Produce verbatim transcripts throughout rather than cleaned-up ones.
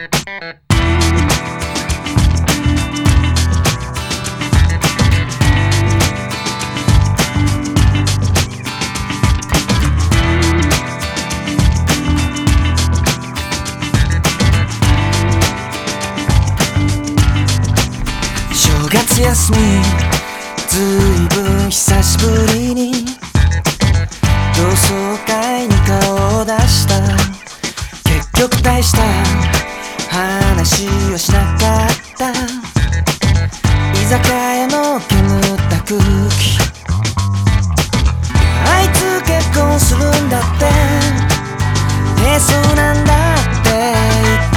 夏休みずいぶん久しぶりに同窓会に顔を出した。結局大した話をしなかった。居酒屋の煙った空気、あいつ結婚するんだって、えそうなんだって言った。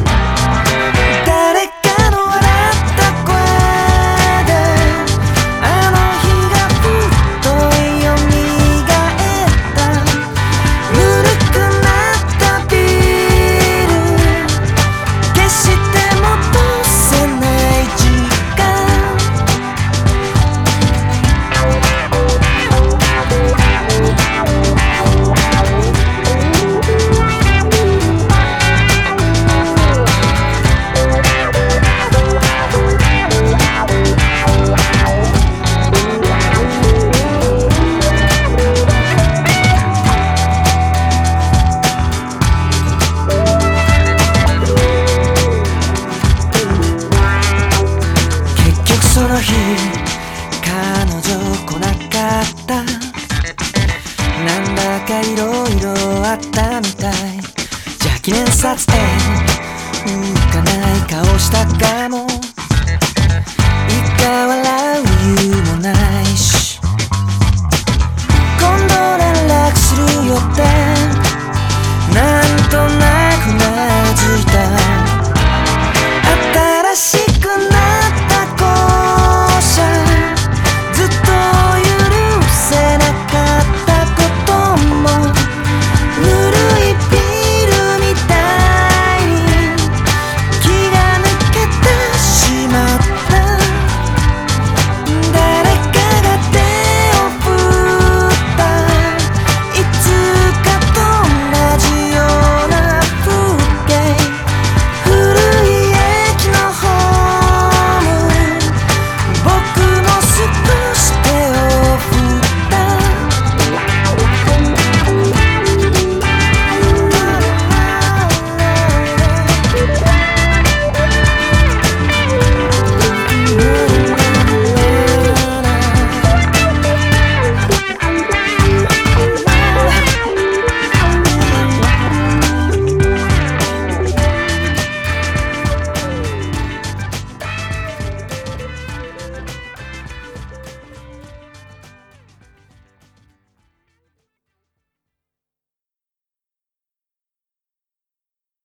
その日彼女来なかった。なんだかいろいろあったみたい。じゃあ記念撮影浮かない顔したかも。いっか笑